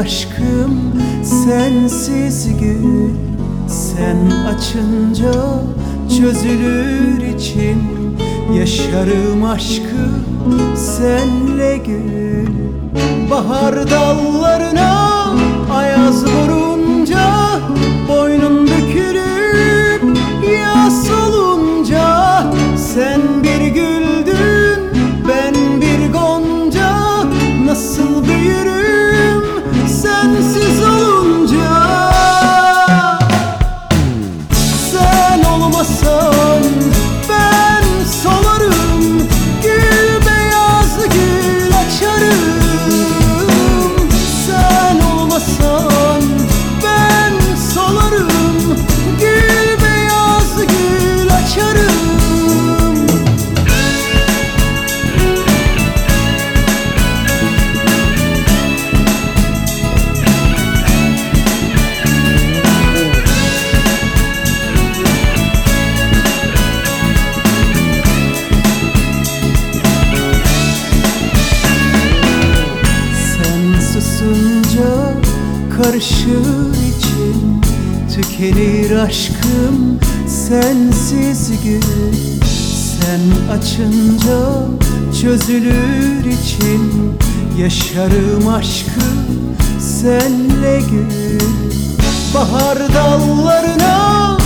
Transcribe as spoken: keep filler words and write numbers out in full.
aşkım sensiz gül. Sen açınca çözülür içim, yaşarım aşkı senle gül. Bahar dallarına ayaz vurunca, boynun bükülüp yas olunca, sen bir güldün ben bir gonca, nasıl büyürüm sensiz olunca. Sen olmasan ben solarım, gül beyaz gül açarım. Sen olmasan ben solarım, gül beyaz gül açarım. Susunca karışır içim, tükenir aşkım sensiz gül. Sen açınca çözülür içim, yaşarım aşkı senle gül. Bahar dallarına